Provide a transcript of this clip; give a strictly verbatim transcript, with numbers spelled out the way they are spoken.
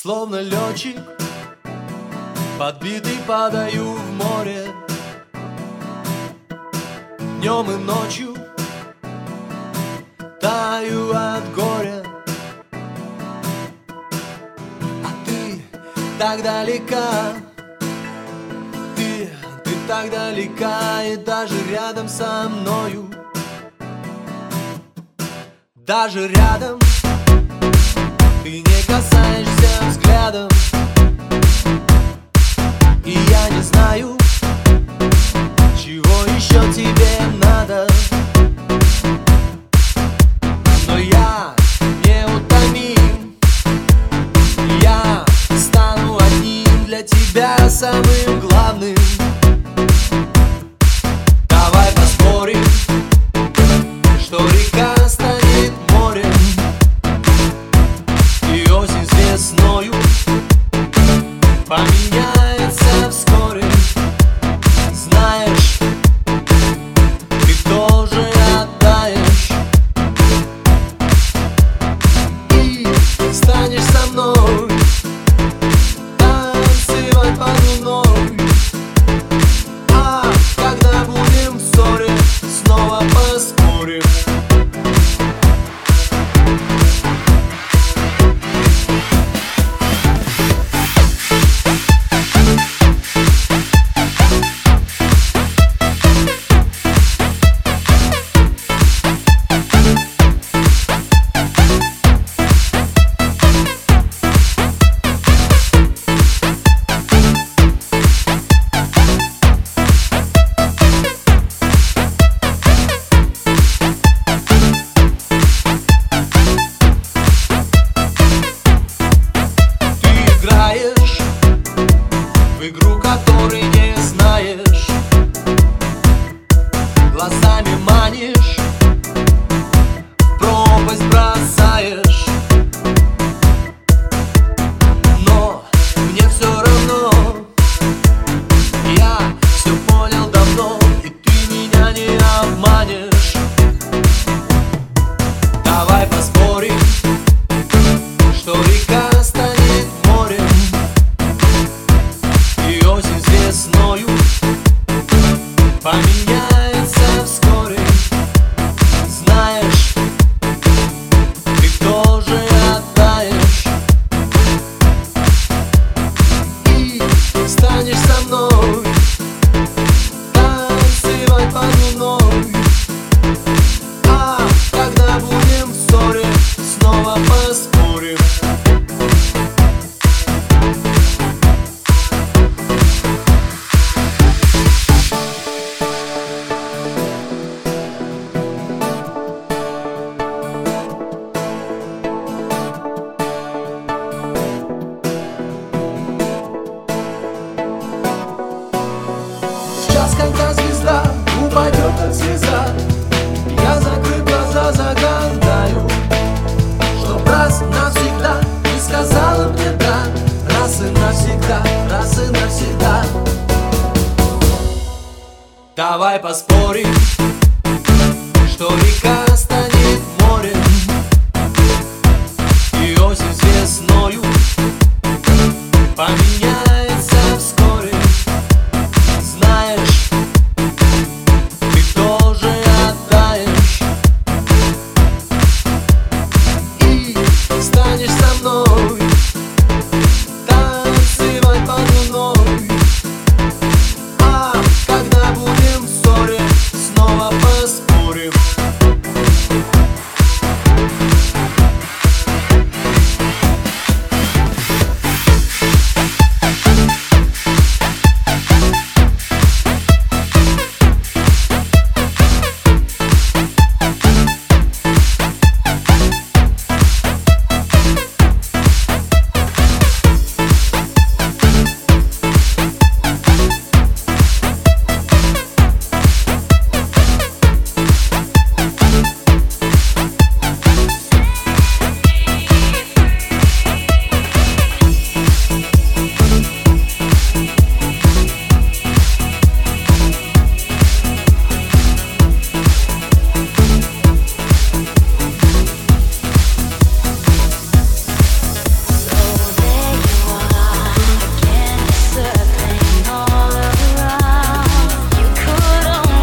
Словно летчик, подбитый, падаю в море. Днем и ночью таю от горя. А ты так далека, Ты, ты так далека, и даже рядом со мною, даже рядом ты не касаешься взглядом. И я не знаю, чего еще тебе надо, но я неутомим. Я стану одним для тебя, самым главным. Давай поспорим, что река станет морем, и осень с весною поменяется вскоре. Знаешь, ты тоже оттаешь и станешь со мной танцевать под луной. А когда будем в ссоре, снова поспорим. В игру, которой не знаешь, глазами манишь, в пропасть бросаешь. Но мне все равно, я все понял давно, и ты меня не обманешь.